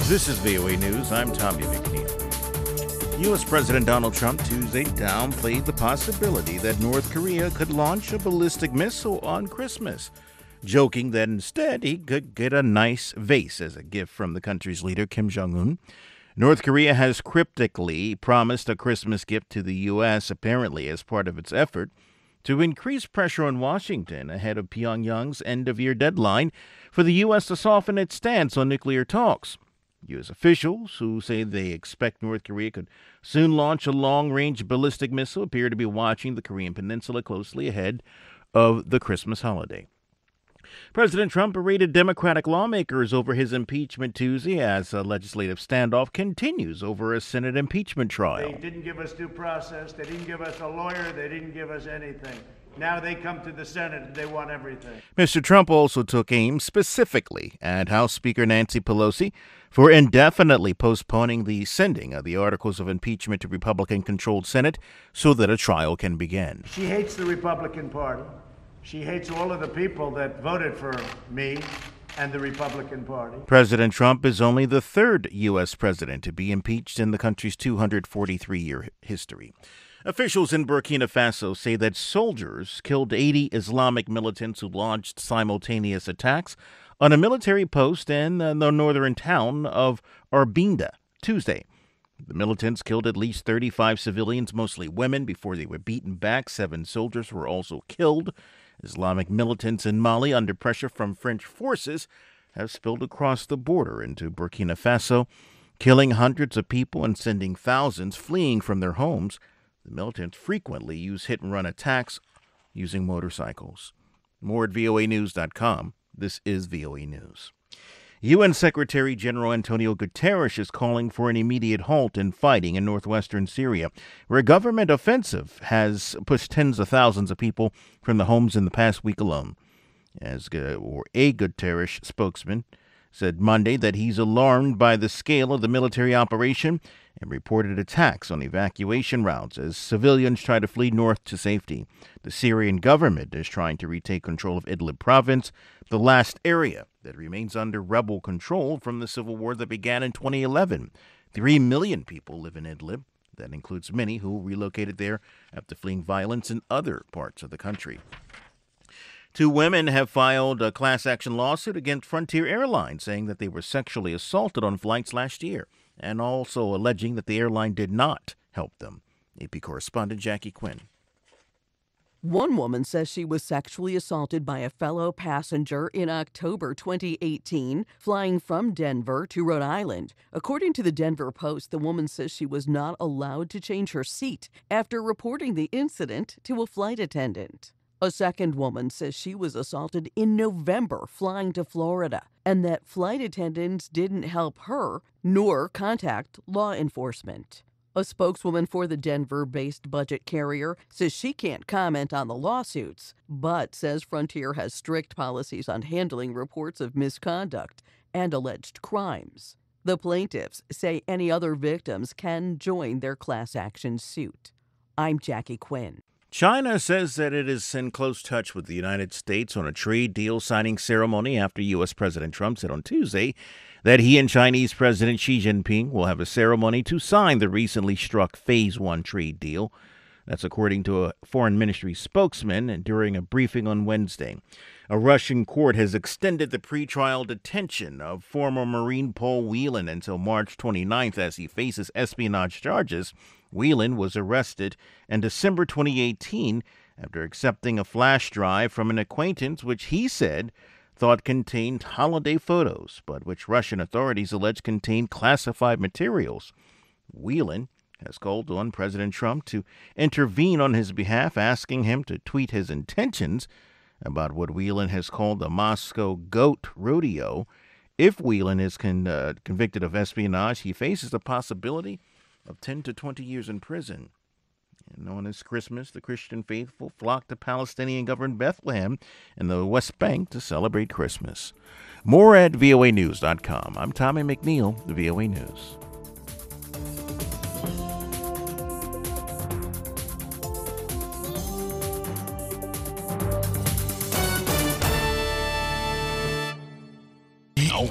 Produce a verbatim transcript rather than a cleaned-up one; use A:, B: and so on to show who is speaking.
A: This is V O A News. I'm Tommy McNeil. U S. President Donald Trump Tuesday downplayed the possibility that North Korea could launch a ballistic missile on Christmas, joking that instead he could get a nice vase as a gift from the country's leader, Kim Jong-un. North Korea has cryptically promised a Christmas gift to the U S, apparently as part of its effort to increase pressure on Washington ahead of Pyongyang's end-of-year deadline for the U S to soften its stance on nuclear talks. U S officials, who say they expect North Korea could soon launch a long-range ballistic missile, appear to be watching the Korean peninsula closely ahead of the Christmas holiday. President Trump berated Democratic lawmakers over his impeachment Tuesday as a legislative standoff continues over a Senate impeachment trial.
B: They didn't give us due process. They didn't give us a lawyer. They didn't give us anything. Now they come to the Senate and they want everything.
A: Mister Trump also took aim specifically at House Speaker Nancy Pelosi for indefinitely postponing the sending of the articles of impeachment to Republican-controlled Senate so that a trial can begin.
B: She hates the Republican Party. She hates all of the people that voted for me and the Republican Party.
A: President Trump is only the third U S president to be impeached in the country's two hundred forty-three year history. Officials in Burkina Faso say that soldiers killed eighty Islamic militants who launched simultaneous attacks on a military post in the northern town of Arbinda Tuesday. The militants killed at least thirty-five civilians, mostly women, before they were beaten back. Seven soldiers were also killed. Islamic militants in Mali, under pressure from French forces, have spilled across the border into Burkina Faso, killing hundreds of people and sending thousands fleeing from their homes. The militants frequently use hit-and-run attacks using motorcycles. More at V O A news dot com. This is V O A News. U N Secretary General Antonio Guterres is calling for an immediate halt in fighting in northwestern Syria, where a government offensive has pushed tens of thousands of people from the homes in the past week alone. As or a Guterres spokesman said Monday that he's alarmed by the scale of the military operation and reported attacks on evacuation routes as civilians try to flee north to safety. The Syrian government is trying to retake control of Idlib province, the last area that remains under rebel control from the civil war that began in twenty eleven. Three million people live in Idlib. That includes many who relocated there after fleeing violence in other parts of the country. Two women have filed a class action lawsuit against Frontier Airlines, saying that they were sexually assaulted on flights last year, and also alleging that the airline did not help them. A P correspondent Jackie Quinn.
C: One woman says she was sexually assaulted by a fellow passenger in October twenty eighteen, flying from Denver to Rhode Island. According to the Denver Post, the woman says she was not allowed to change her seat after reporting the incident to a flight attendant. A second woman says she was assaulted in November flying to Florida, and that flight attendants didn't help her nor contact law enforcement. A spokeswoman for the Denver-based budget carrier says she can't comment on the lawsuits, but says Frontier has strict policies on handling reports of misconduct and alleged crimes. The plaintiffs say any other victims can join their class action suit. I'm Jackie Quinn.
A: China says that it is in close touch with the United States on a trade deal signing ceremony after U S. President Trump said on Tuesday that he and Chinese President Xi Jinping will have a ceremony to sign the recently struck Phase One trade deal. That's according to a foreign ministry spokesman during a briefing on Wednesday. A Russian court has extended the pretrial detention of former Marine Paul Whelan until March twenty-ninth as he faces espionage charges. Whelan was arrested in December twenty eighteen after accepting a flash drive from an acquaintance which he said thought contained holiday photos, but which Russian authorities allege contained classified materials. Whelan has called on President Trump to intervene on his behalf, asking him to tweet his intentions about what Whelan has called the Moscow Goat Rodeo. If Whelan is con- uh, convicted of espionage, he faces the possibility of ten to twenty years in prison. And on this Christmas, the Christian faithful flocked to Palestinian-governed Bethlehem in the West Bank to celebrate Christmas. More at V O A news dot com. I'm Tommy McNeil, the V O A News.